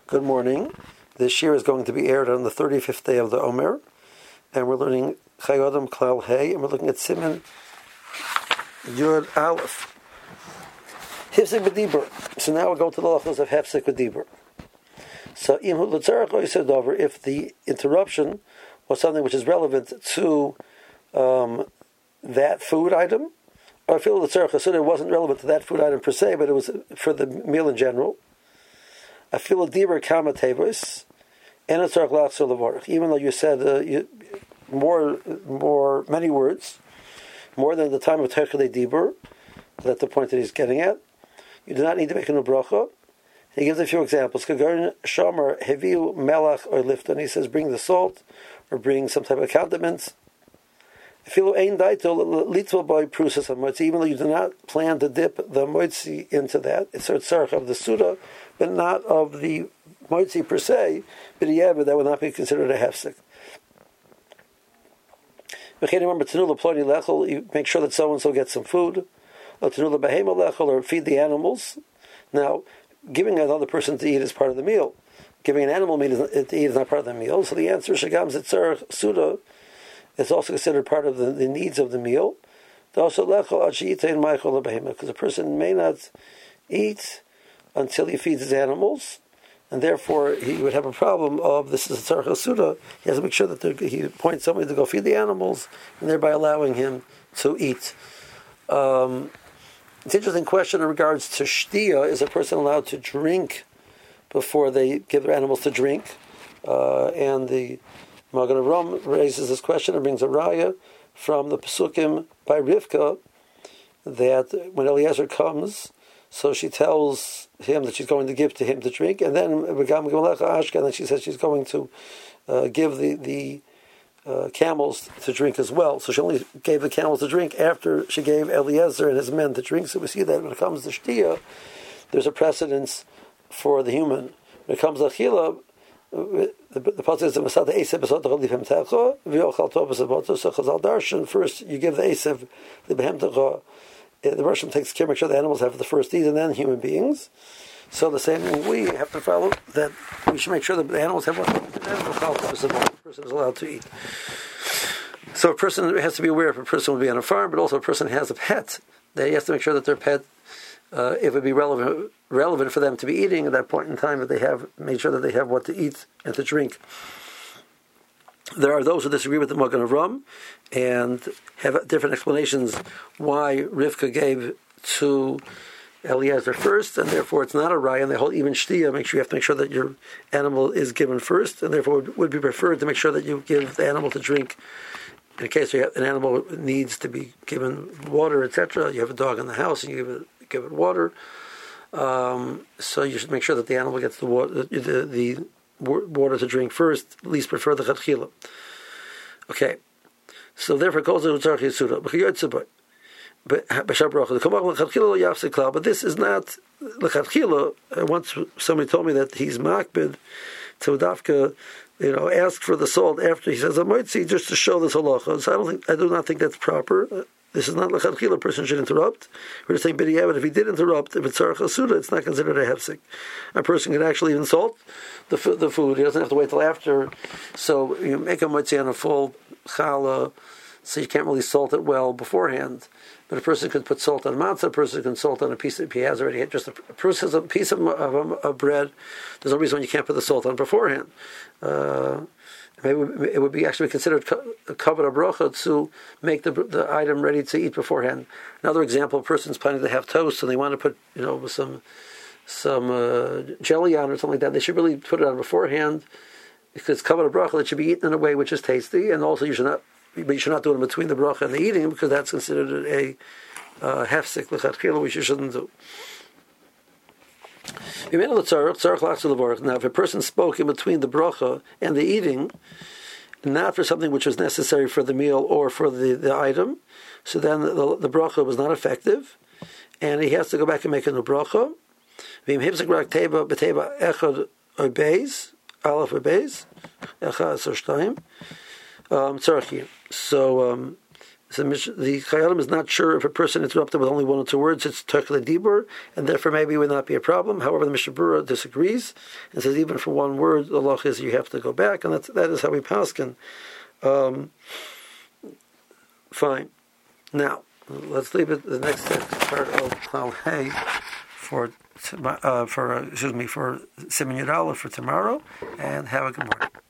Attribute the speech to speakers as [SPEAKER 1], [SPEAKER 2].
[SPEAKER 1] Good morning. This year is going to be aired on the 35th day of the Omer, and we're learning Chai Adam Klal Hey, and we're looking at Siman Yud Aleph. Hefsek B'Dibur. So now we'll go to the lachos of Hefsek B'Dibur. So if the interruption was something which is relevant to that food item, or I feel the tzarech hasuda wasn't relevant to that food item per se, but it was for the meal in general. I feel a dibur kama tevos, and a tzarech lachzor levarich. Even though you said many words, more than the time of techelei dibur, that's the point that he's getting at. You do not need to make a new bracha. He gives a few examples. Kagarin shomer heviu melach or lifton. He says, bring the salt or bring some type of condiments. Even though you do not plan to dip the moitzi into that, it's a tzarech of the suda, but not of the moitzi per se. But that would not be considered a hefsek. You make sure that so and so gets some food, or feed the animals. Now, giving another person to eat is part of the meal. Giving an animal meat to eat is not part of the meal. So the answer is shagam tzarech suda. It's also considered part of the needs of the meal. Because a person may not eat until he feeds his animals, and therefore he would have a problem of this is a tzarech hasuda. He has to make sure that he appoints somebody to go feed the animals, and thereby allowing him to eat. It's an interesting question in regards to shtiya. Is a person allowed to drink before they give their animals to drink? And the Magen Avraham raises this question and brings a raya from the Pesukim by Rivka that when Eliezer comes, so she tells him that she's going to give to him to drink, and then she says she's going to give the camels to drink as well. So she only gave the camels to drink after she gave Eliezer and his men to drink. So we see that when it comes to Shtiya, there's a precedence for the human. When it comes to Achila, the pasuk is the Masada Esav Besot Chalifim Techa V'Yochal Tov Besavoto. So Chazal Darshan, first you give the Esav the Behem Techa. The Rosham takes care, make sure the animals have the first eat, and then human beings. So the same thing we have to follow, that we should make sure that the animals have what the person is allowed to eat. So a person has to be aware if a person will be on a farm, but also a person has a pet, that he has to make sure that their pet, if it would be relevant for them to be eating at that point in time, that they have made sure that they have what to eat and to drink. There are those who disagree with the Magen Avraham and have different explanations why Rivka gave to Eliezer first, and therefore it's not a raya, and the whole even shtiya, you have to make sure that your animal is given first, and therefore it would be preferred to make sure that you give the animal to drink. In case an animal needs to be given water, etc., you have a dog in the house and you give it water. So you should make sure that the animal gets the water to drink first, at least prefer the chatchila. Okay, so therefore it goes to tzarech yisuda. But this is not lechatchila. Once somebody told me that he's makbid to dafka, ask for the salt after he says amoitzi, just to show this halacha. So I do not think that's proper. This is not lechatchila. A person should interrupt. We're just saying, but if he did interrupt, if it's tzarech hasuda, it's not considered a hefsek. A person can actually even salt the food. He doesn't have to wait till after. So you make a moitzi on a full challah, so you can't really salt it well beforehand. But a person could put salt on matzah. A person can salt on a piece if he has already had just a person has a piece of bread. There's no reason why you can't put the salt on beforehand. Maybe it would be actually considered a kavod bracha to make the item ready to eat beforehand. Another example: a person's planning to have toast and they want to put some jelly on or something like that. They should really put it on beforehand because kavod bracha that should be eaten in a way which is tasty, and also you should not do it in between the bracha and the eating because that's considered a hefsek lechatchila, which you shouldn't do. Now, if a person spoke in between the bracha and the eating, not for something which was necessary for the meal or for the item, so then the bracha was not effective, and he has to go back and make a new bracha. So So the Chayalim is not sure if a person interrupted with only one or two words, it's Tekle Dibur, and therefore maybe it would not be a problem. However, the Mishnah Berurah disagrees and says even for one word, the law is you have to go back, and that is how we paskin. Fine. Now, let's leave it the next part of Klal Hey for Siman Yud Aleph for tomorrow, and have a good morning.